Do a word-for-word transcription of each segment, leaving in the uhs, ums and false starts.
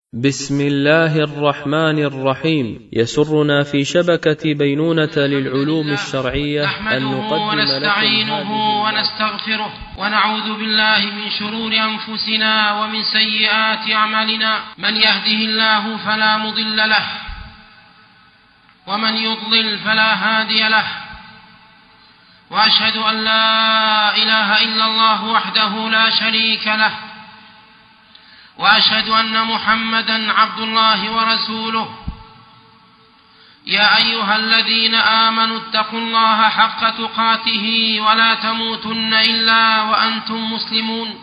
بسم الله الرحمن الرحيم. يسرنا في شبكة بينونة للعلوم الشرعية أن نقدم ونستعينه ونستغفره ونعوذ بالله من شرور أنفسنا ومن سيئات أعمالنا، من يهده الله فلا مضل له ومن يضلل فلا هادي له، وأشهد أن لا إله إلا الله وحده لا شريك له، وأشهد أن محمدًا عبد الله ورسوله. يا أيها الذين آمنوا اتقوا الله حق تقاته ولا تموتن إلا وأنتم مسلمون.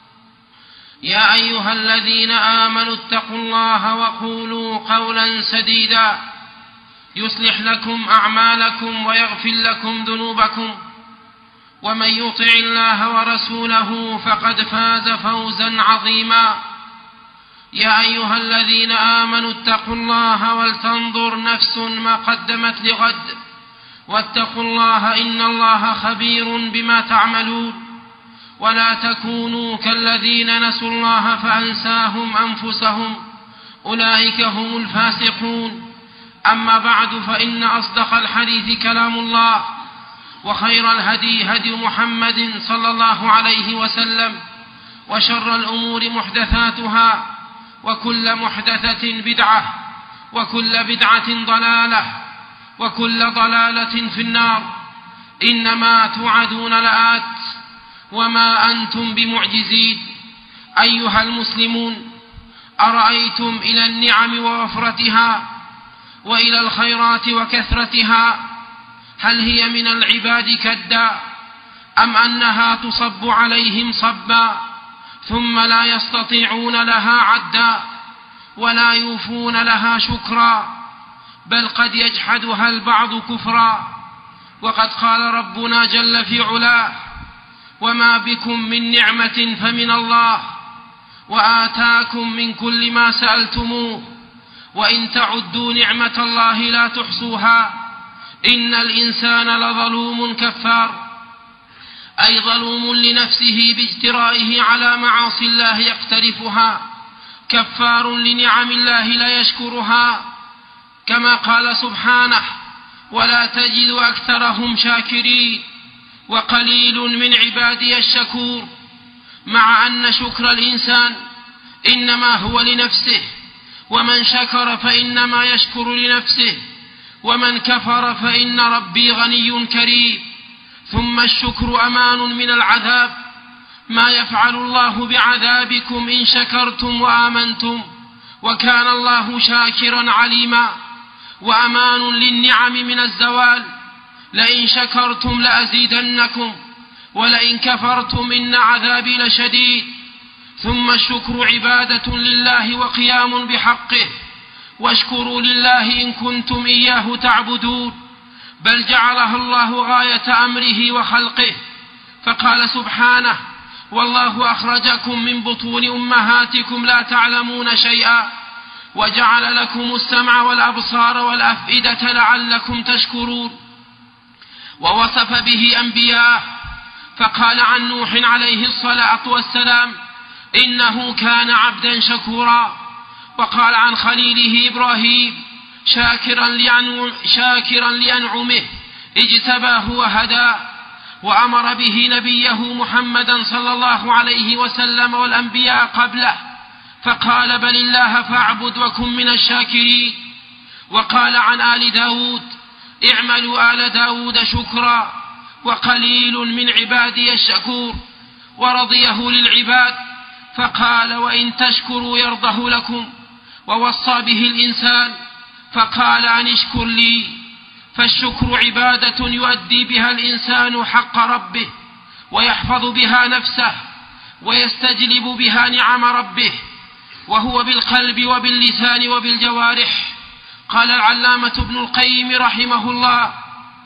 يا أيها الذين آمنوا اتقوا الله وقولوا قولا سديدا يصلح لكم أعمالكم ويغفر لكم ذنوبكم، ومن يطع الله ورسوله فقد فاز فوزا عظيما. يا أيها الذين آمنوا اتقوا الله ولتنظر نفس ما قدمت لغد، واتقوا الله إن الله خبير بما تعملون. ولا تكونوا كالذين نسوا الله فأنساهم أنفسهم، أولئك هم الفاسقون. أما بعد، فإن أصدق الحديث كلام الله، وخير الهدي هدي محمد صلى الله عليه وسلم، وشر الأمور محدثاتها، وكل محدثة بدعة، وكل بدعة ضلالة، وكل ضلالة في النار. إنما توعدون لآت وما أنتم بمعجزين. أيها المسلمون، أرأيتم إلى النعم ووفرتها وإلى الخيرات وكثرتها، هل هي من العباد كدا، أم أنها تصب عليهم صبا ثم لا يستطيعون لها عدا ولا يوفون لها شكرا، بل قد يجحدها البعض كفرا؟ وقد قال ربنا جل في علاه: وما بكم من نعمة فمن الله، وآتاكم من كل ما سألتموه، وإن تعدوا نعمة الله لا تحصوها، إن الإنسان لظلوم كفار. أي ظلوم لنفسه باجترائه على معاصي الله يقترفها، كفار لنعم الله لا يشكرها، كما قال سبحانه: ولا تجد أكثرهم شاكرين وقليل من عبادي الشكور. مع أن شكر الإنسان إنما هو لنفسه، ومن شكر فإنما يشكر لنفسه، ومن كفر فإن ربي غني كريم. ثم الشكر أمان من العذاب، ما يفعل الله بعذابكم إن شكرتم وآمنتم، وكان الله شاكرا عليما. وأمان للنعم من الزوال، لئن شكرتم لأزيدنكم ولئن كفرتم إن عذابي لشديد. ثم الشكر عبادة لله وقيام بحقه، واشكروا لله إن كنتم إياه تعبدون، بل جعلها الله غاية أمره وخلقه، فقال سبحانه: والله أخرجكم من بطون أمهاتكم لا تعلمون شيئا، وجعل لكم السمع والأبصار والأفئدة لعلكم تشكرون. ووصف به أنبياءه، فقال عن نوح عليه الصلاة والسلام: إنه كان عبدا شكورا. وقال عن خليله إبراهيم: شاكرا لأنعم شاكرا لأنعمه اجتباه وهداه. وأمر به نبيه محمدا صلى الله عليه وسلم والأنبياء قبله، فقال: بل الله فاعبد وكن من الشاكرين. وقال عن آل داود: اعملوا آل داود شكرا وقليل من عبادي الشكور. ورضيه للعباد، فقال: وإن تشكروا يرضه لكم. ووصى به الإنسان، فقال: أن اشكر لي. فالشكر عبادة يؤدي بها الإنسان حق ربه، ويحفظ بها نفسه، ويستجلب بها نعم ربه، وهو بالقلب وباللسان وبالجوارح. قال العلامة ابن القيم رحمه الله: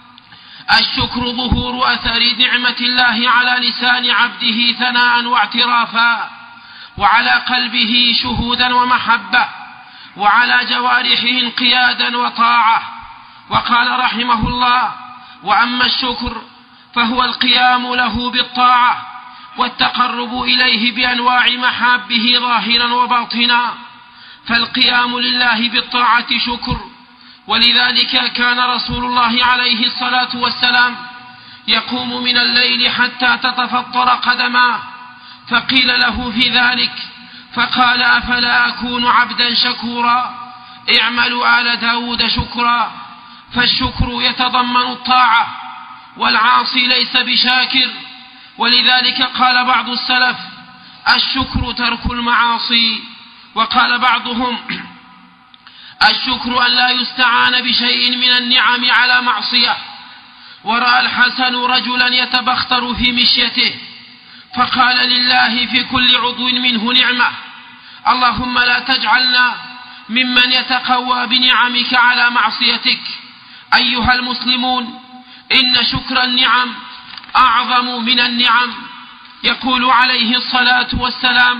الشكر ظهور أثر نعمة الله على لسان عبده ثناء واعترافا، وعلى قلبه شهودا ومحبة، وعلى جوارحه انقيادا وطاعة. وقال رحمه الله: وأما الشكر فهو القيام له بالطاعة والتقرب إليه بأنواع محابه ظاهرا وباطنا، فالقيام لله بالطاعة شكر، ولذلك كان رسول الله عليه الصلاة والسلام يقوم من الليل حتى تتفطر قدماه، فقيل له في ذلك فقال: أفلا أكون عبدا شكورا؟ اعملوا آل داود شكرا. فالشكر يتضمن الطاعة، والعاصي ليس بشاكر، ولذلك قال بعض السلف: الشكر ترك المعاصي. وقال بعضهم: الشكر أن لا يستعان بشيء من النعم على معصية. ورأى الحسن رجلا يتبختر في مشيته فقال لله في كل عضو منه نعمة: اللهم لا تجعلنا ممن يتقوى بنعمك على معصيتك. أيها المسلمون، إن شكر النعم أعظم من النعم. يقول عليه الصلاة والسلام: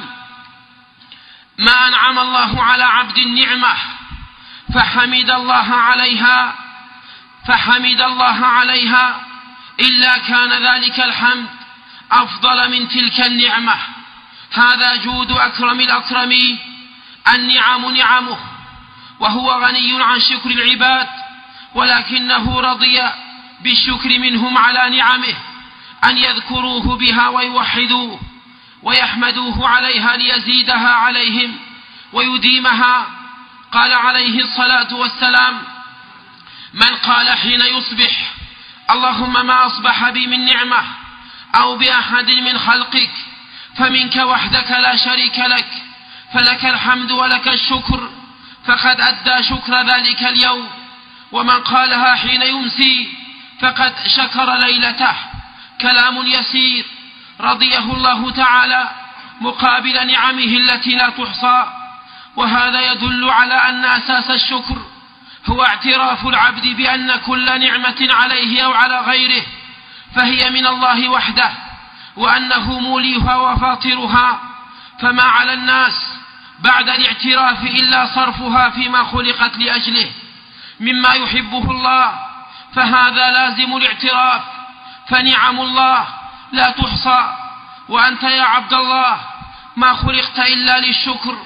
ما أنعم الله على عبد النعمة فحمد الله عليها فحمد الله عليها إلا كان ذلك الحمد أفضل من تلك النعمة. هذا جود أكرم الأكرمين. النعم نعمه، وهو غني عن شكر العباد، ولكنه رضي بالشكر منهم على نعمه، أن يذكروه بها ويوحدوه ويحمدوه عليها ليزيدها عليهم ويديمها. قال عليه الصلاة والسلام: من قال حين يصبح: اللهم ما أصبح بي من نعمة أو بأحد من خلقك فمنك وحدك لا شريك لك، فلك الحمد ولك الشكر، فقد أدى شكر ذلك اليوم. ومن قالها حين يمسي فقد شكر ليلته. كلام يسير رضيه الله تعالى مقابل نعمه التي لا تحصى. وهذا يدل على أن أساس الشكر هو اعتراف العبد بأن كل نعمة عليه أو على غيره فهي من الله وحده، وأنه موليها وفاطرها، فما على الناس بعد الاعتراف إلا صرفها فيما خلقت لأجله مما يحبه الله، فهذا لازم الاعتراف. فنعم الله لا تحصى، وأنت يا عبد الله ما خلقت إلا للشكر،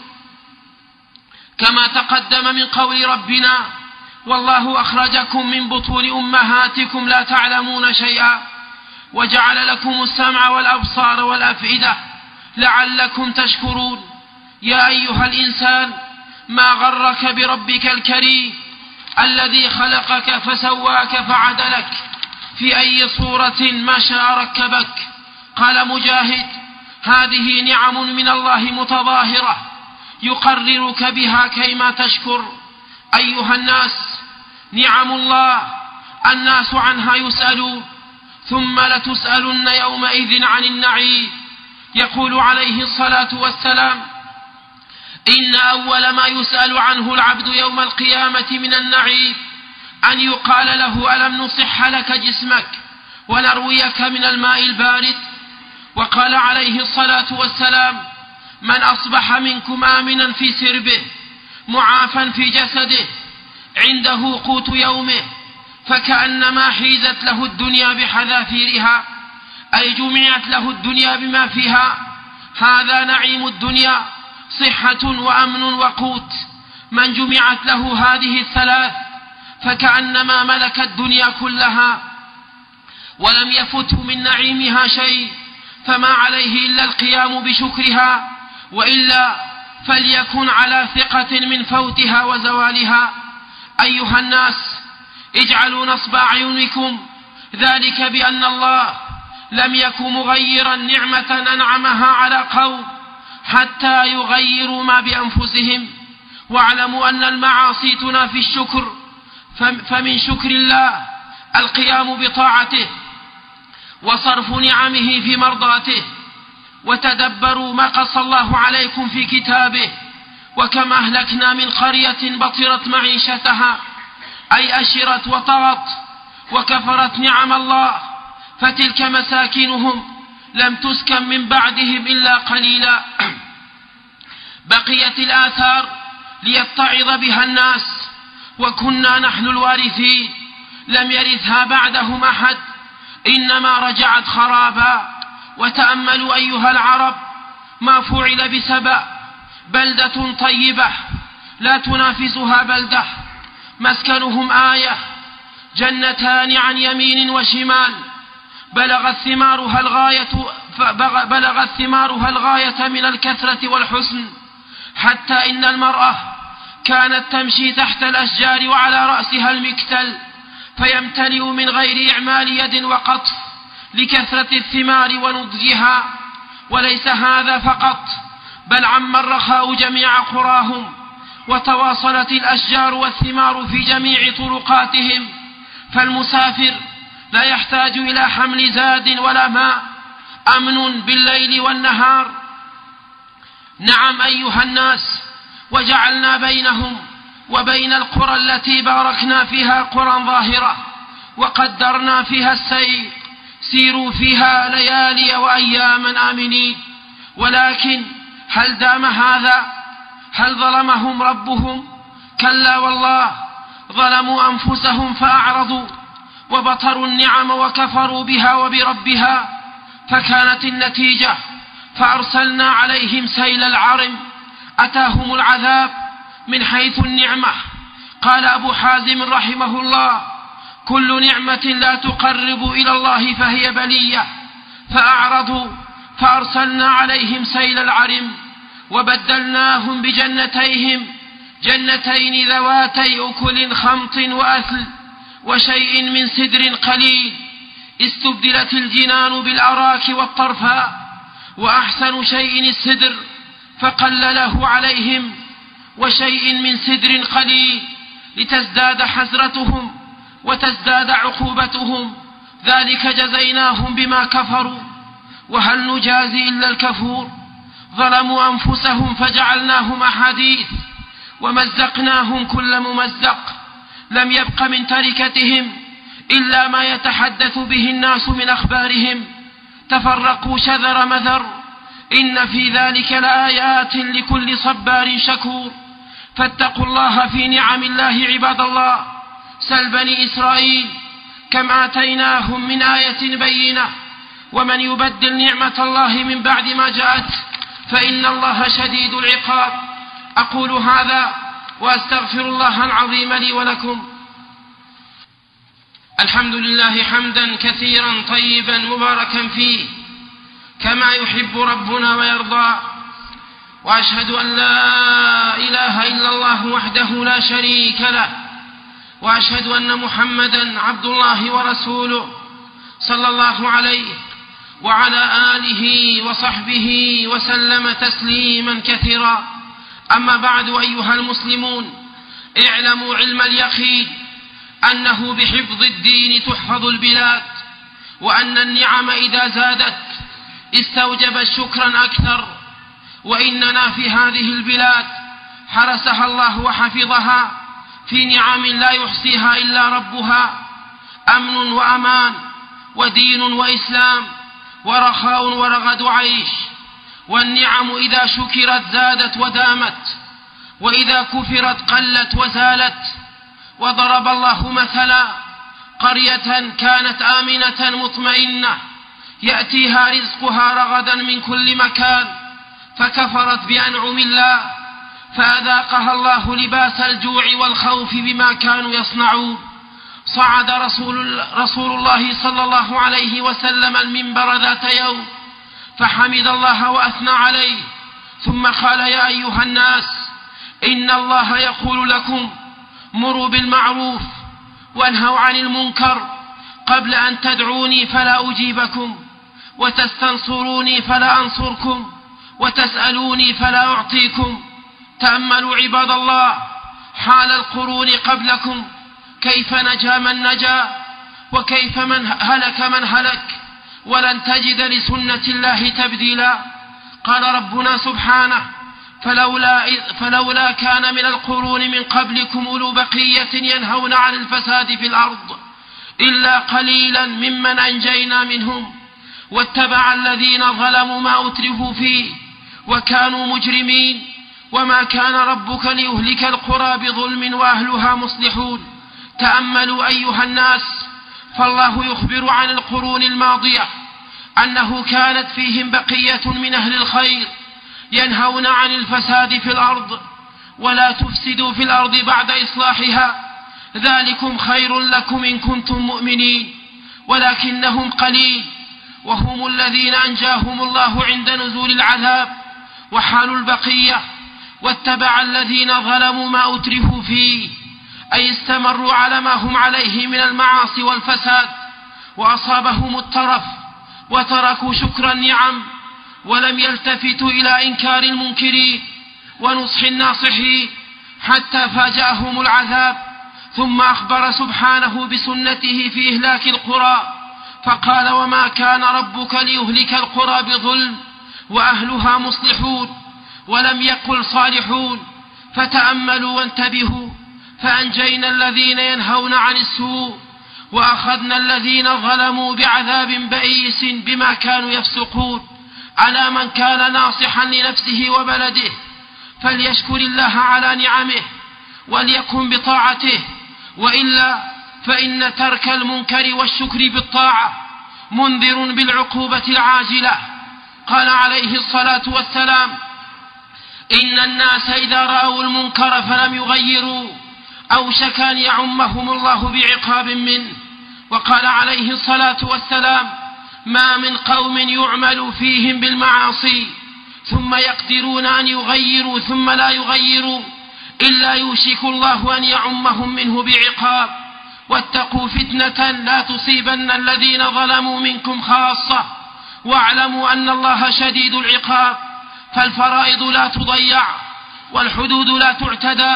كما تقدم من قول ربنا: والله أخرجكم من بطون أمهاتكم لا تعلمون شيئا وجعل لكم السمع والأبصار والأفئدة لعلكم تشكرون. يا أيها الإنسان ما غرك بربك الكريم الذي خلقك فسواك فعدلك في أي صورة ما شاء ركبك. قال مجاهد: هذه نعم من الله متظاهرة يقررك بها كيما تشكر. أيها الناس، نعم الله الناس عنها يسألون، ثم لتسألن يومئذ عن النعيم. يقول عليه الصلاة والسلام: إن أول ما يسأل عنه العبد يوم القيامة من النعيم أن يقال له: ألم نصح لك جسمك ونرويك من الماء البارد؟ وقال عليه الصلاة والسلام: من أصبح منكم آمنا في سربه معافا في جسده عنده قوت يومه فكأنما حيزت له الدنيا بحذافيرها، أي جمعت له الدنيا بما فيها. هذا نعيم الدنيا: صحة وأمن وقوت. من جمعت له هذه الثلاث فكأنما ملك الدنيا كلها ولم يفته من نعيمها شيء، فما عليه إلا القيام بشكرها، وإلا فليكن على ثقة من فوتها وزوالها. أيها الناس، اجعلوا نصب أعينكم ذلك بأن الله لم يكن مغيرا نعمة أنعمها على قوم حتى يغيروا ما بأنفسهم. واعلموا أن المعاصي تنافي الشكر، فمن شكر الله القيام بطاعته وصرف نعمه في مرضاته. وتدبروا ما قص الله عليكم في كتابه: وكم أهلكنا من قرية بطرت معيشتها، أي أشرت وطغت وكفرت نعم الله، فتلك مساكنهم لم تسكن من بعدهم إلا قليلا. بقيت الآثار ليتعظ بها الناس، وكنا نحن الوارثين، لم يرثها بعدهم أحد، إنما رجعت خرابا. وتأملوا أيها العرب ما فعل بسبأ، بلدة طيبة لا تنافسها بلدة، مسكنهم آية، جنتان عن يمين وشمال، بلغت ثمارها الغاية بلغت ثمارها الغاية من الكثرة والحسن، حتى إن المرأة كانت تمشي تحت الأشجار وعلى رأسها المكتل فيمتلئ من غير إعمال يد وقطف لكثرة الثمار ونضجها. وليس هذا فقط، بل عم الرخاء جميع قراهم، وتواصلت الأشجار والثمار في جميع طرقاتهم، فالمسافر لا يحتاج إلى حمل زاد ولا ماء، أمن بالليل والنهار. نعم أيها الناس، وجعلنا بينهم وبين القرى التي باركنا فيها قرى ظاهرة وقدرنا فيها السير، سيروا فيها ليالي وأياما آمنين. ولكن هل دام هذا؟ هل ظلمهم ربهم؟ كلا والله، ظلموا أنفسهم فأعرضوا وبطروا النعم وكفروا بها وبربها، فكانت النتيجة فأرسلنا عليهم سيل العرم، أتاهم العذاب من حيث النعمة. قال أبو حازم رحمه الله: كل نعمة لا تقرب إلى الله فهي بلية، فأعرضوا فأرسلنا عليهم سيل العرم، وبدلناهم بجنتيهم جنتين ذواتي أكل خمط وأثل وشيء من سدر قليل، استبدلت الجنان بالأراك والطرفاء، وأحسن شيء السدر فقلله عليهم، وشيء من سدر قليل لتزداد حسرتهم وتزداد عقوبتهم، ذلك جزيناهم بما كفروا، وهل نجازي إلا الكفور؟ ظلموا أنفسهم فجعلناهم أحاديث ومزقناهم كل ممزق، لم يبق من تركتهم إلا ما يتحدث به الناس من أخبارهم، تفرقوا شذر مذر، إن في ذلك لآيات لكل صبار شكور. فاتقوا الله في نعم الله عباد الله. سل بني إسرائيل كم آتيناهم من آية بينة، ومن يبدل نعمة الله من بعد ما جاءت فإن الله شديد العقاب. أقول هذا وأستغفر الله العظيم لي ولكم. الحمد لله حمدا كثيرا طيبا مباركا فيه كما يحب ربنا ويرضى، وأشهد أن لا إله إلا الله وحده لا شريك له، وأشهد أن محمدا عبد الله ورسوله صلى الله عليه وعلى آله وصحبه وسلم تسليما كثيرا. أما بعد، أيها المسلمون، اعلموا علم اليقين أنه بحفظ الدين تحفظ البلاد، وأن النعم إذا زادت استوجب شكرا أكثر، وإننا في هذه البلاد حرسها الله وحفظها في نعم لا يحصيها إلا ربها، أمن وأمان ودين وإسلام ورخاء ورغد عيش. والنعم إذا شكرت زادت ودامت، وإذا كفرت قلت وزالت. وضرب الله مثلا قرية كانت آمنة مطمئنة يأتيها رزقها رغدا من كل مكان، فكفرت بأنعم الله فأذاقها الله لباس الجوع والخوف بما كانوا يصنعون. صعد رسول, رسول الله صلى الله عليه وسلم المنبر ذات يوم فحمد الله وأثنى عليه، ثم قال: يا أيها الناس، إن الله يقول لكم مروا بالمعروف وانهوا عن المنكر قبل أن تدعوني فلا أجيبكم، وتستنصروني فلا أنصركم، وتسألوني فلا أعطيكم. تأملوا عباد الله حال القرون قبلكم، كيف نجا من نجا وكيف من هلك من هلك، ولن تجد لسنة الله تبديلا. قال ربنا سبحانه: فلولا, فلولا كان من القرون من قبلكم أولو بقية ينهون عن الفساد في الأرض إلا قليلا ممن أنجينا منهم، واتبع الذين ظلموا ما أترفوا فيه وكانوا مجرمين، وما كان ربك ليهلك القرى بظلم وأهلها مصلحون. تأملوا أيها الناس، فالله يخبر عن القرون الماضية أنه كانت فيهم بقية من أهل الخير ينهون عن الفساد في الأرض ولا تفسدوا في الأرض بعد إصلاحها ذلكم خير لكم إن كنتم مؤمنين ولكنهم قليل وهم الذين أنجاهم الله عند نزول العذاب وحال البقية واتبع الذين ظلموا ما أترفوا فيه أي استمروا على ما هم عليه من المعاصي والفساد وأصابهم الترف وتركوا شكر النعم ولم يلتفتوا إلى إنكار المنكرين ونصح الناصحين حتى فاجأهم العذاب. ثم أخبر سبحانه بسنته في إهلاك القرى فقال وما كان ربك ليهلك القرى بظلم وأهلها مصلحون ولم يقل صالحون. فتأملوا وانتبهوا فأنجينا الذين ينهون عن السوء وأخذنا الذين ظلموا بعذاب بئيس بما كانوا يفسقون. على من كان ناصحا لنفسه وبلده فليشكر الله على نعمه وليكن بطاعته وإلا فإن ترك المنكر والشكر بالطاعة منذر بالعقوبة العاجلة. قال عليه الصلاة والسلام إن الناس إذا رأوا المنكر فلم يغيروا أوشك أن يعمهم الله بعقاب منه. وقال عليه الصلاة والسلام ما من قوم يعمل فيهم بالمعاصي ثم يقدرون أن يغيروا ثم لا يغيروا إلا يوشك الله أن يعمهم منه بعقاب. واتقوا فتنة لا تصيبن الذين ظلموا منكم خاصة واعلموا أن الله شديد العقاب. فالفرائض لا تضيع والحدود لا تعتدى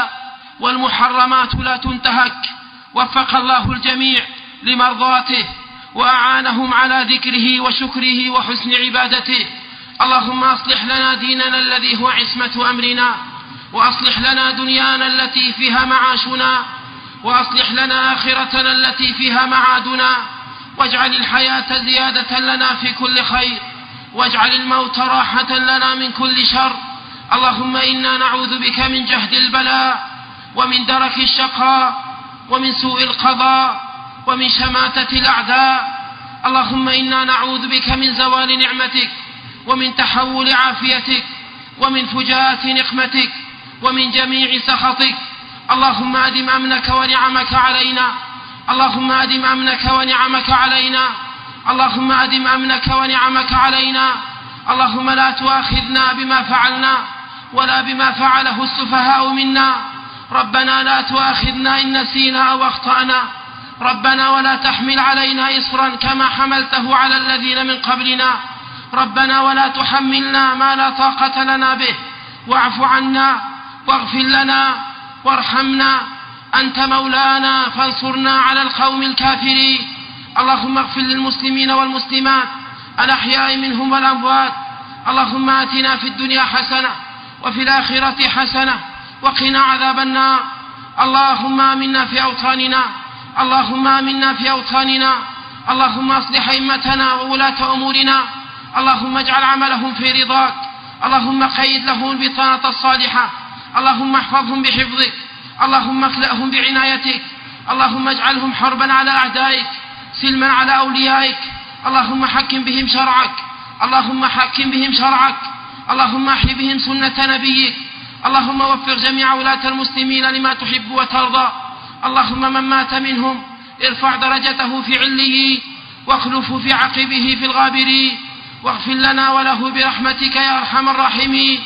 والمحرمات لا تنتهك. وفق الله الجميع لمرضاته وأعانهم على ذكره وشكره وحسن عبادته. اللهم أصلح لنا ديننا الذي هو عصمة أمرنا وأصلح لنا دنيانا التي فيها معاشنا وأصلح لنا آخرتنا التي فيها معادنا واجعل الحياة زيادة لنا في كل خير واجعل الموت راحة لنا من كل شر. اللهم إنا نعوذ بك من جهد البلاء ومن درك الشقاء ومن سوء القضاء ومن شماتة الأعداء. اللهم إنا نعوذ بك من زوال نعمتك ومن تحول عافيتك ومن فجاءة نقمتك ومن جميع سخطك. اللهم أدم أمنك ونعمك علينا اللهم أدم أمنك ونعمك علينا اللهم أدم أمنك ونعمك علينا. اللهم لا تؤاخذنا بما فعلنا ولا بما فعله السفهاء منا. ربنا لا تؤاخذنا إن نسينا أو أخطأنا. ربنا ولا تحمل علينا إصرا كما حملته على الذين من قبلنا. ربنا ولا تحملنا ما لا طاقة لنا به واعف عنا واغفر لنا وارحمنا أنت مولانا فانصرنا على القوم الكافرين. اللهم اغفر للمسلمين والمسلمات الأحياء منهم والأموات. اللهم آتنا في الدنيا حسنة وفي الآخرة حسنة وقنا عذاب النار. اللهم آمنا في أوطاننا اللهم آمنا في أوطاننا. اللهم أصلح أئمتنا وولاة أمورنا. اللهم اجعل عملهم في رضاك. اللهم قيد لهم البطانة الصالحة. اللهم احفظهم بحفظك. اللهم اخلأهم بعنايتك. اللهم اجعلهم حربا على أعدائك سلما على أوليائك. اللهم حكم بهم شرعك اللهم حكم بهم شرعك. اللهم احي بهم سنة نبيك. اللهم وفق جميع ولاة المسلمين لما تحب وترضى. اللهم من مات منهم ارفع درجته في عليين واخلفه في عقبه في الغابرين واغفر لنا وله برحمتك يا أرحم الراحمين.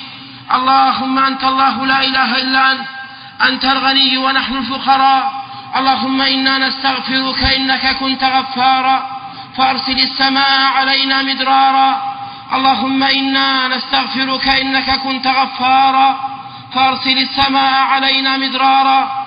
اللهم أنت الله لا إله إلا أنت أنت الغني ونحن الفقراء. اللهم إنا نستغفرك إنك كنت غفارا فأرسل السماء علينا مدرارا. اللهم إنا نستغفرك إنك كنت غفارا فأرسل السماء علينا مدرارا.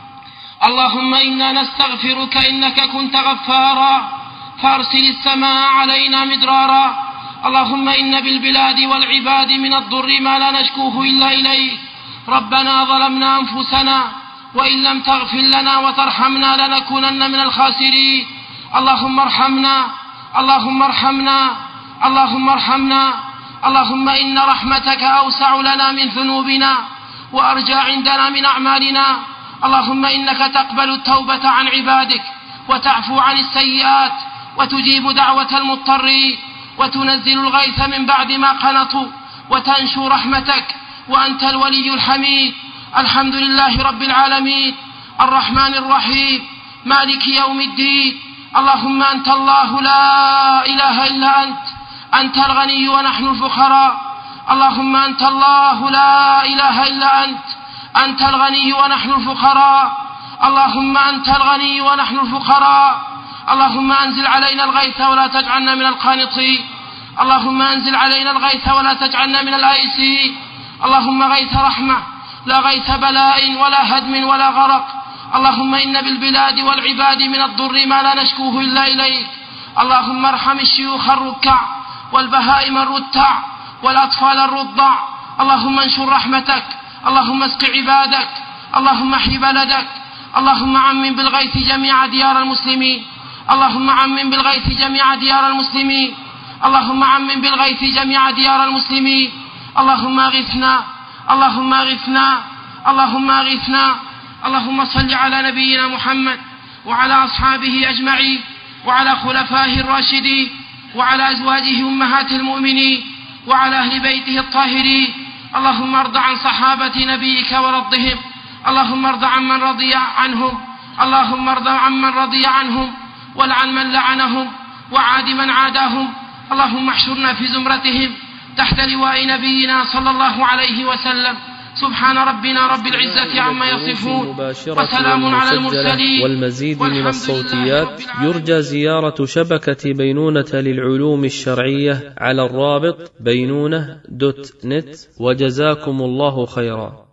اللهم إنا نستغفرك إنك كنت غفارا فأرسل السماء علينا مدرارا. اللهم إن بالبلاد والعباد من الضر ما لا نشكوه إلا إليك. ربنا ظلمنا أنفسنا وإن لم تغفر لنا وترحمنا لنكونن من الخاسرين. اللهم ارحمنا اللهم ارحمنا اللهم ارحمنا. اللهم إن رحمتك أوسع لنا من ذنوبنا وأرجى عندنا من أعمالنا. اللهم إنك تقبل التوبة عن عبادك وتعفو عن السيئات وتجيب دعوة المضطرين وتنزل الغيث من بعد ما قنطوا وتنشر رحمتك وأنت الولي الحميد. الحمد لله رب العالمين الرحمن الرحيم مالك يوم الدين. اللهم أنت الله لا إله إلا أنت، أنت الغني ونحن الفقراء. اللهم أنت الله لا إله إلا أنت، أنت الغني ونحن الفقراء. اللهم أنت الغني ونحن الفقراء. اللهم أنزل علينا الغيث ولا تجعلنا من القانطين. اللهم أنزل علينا الغيث ولا تجعلنا من الآيسين. اللهم غيث رحمة لا غيث بلاء ولا هدم ولا غرق. اللهم إن بالبلاد والعباد من الضر ما لا نشكوه إلا إليك. اللهم ارحم الشيوخ الركع والبهائم الرتع والأطفال الرضع. اللهم انشر رحمتك. اللهم اسق عبادك. اللهم احي بلدك. اللهم عمم بالغيث جميع ديار المسلمين. اللهم عمم بالغيث جميع ديار المسلمين. اللهم عمم بالغيث جميع ديار المسلمين. اللهم اغثنا. اللهم اغثنا. اللهم اغثنا. اللهم صل على نبينا محمد وعلى أصحابه أجمعين وعلى خلفائه الراشدين وعلى أزواجه أمهات المؤمنين وعلى أهل بيته الطاهرين. اللهم ارض عن صحابة نبيك ورضهم. اللهم ارض عن من رضي عنهم. اللهم ارض عن من رضي عنهم ولعن من لعنهم وعاد من عاداهم. اللهم احشرنا في زمرتهم تحت لواء نبينا صلى الله عليه وسلم. سبحان ربنا رب العزة عما يصفون وسلام على المرسلين. والمزيد من الصوتيات يرجى زيارة شبكة بينونة للعلوم الشرعية على الرابط بينونة دوت نت. وجزاكم الله خيرا.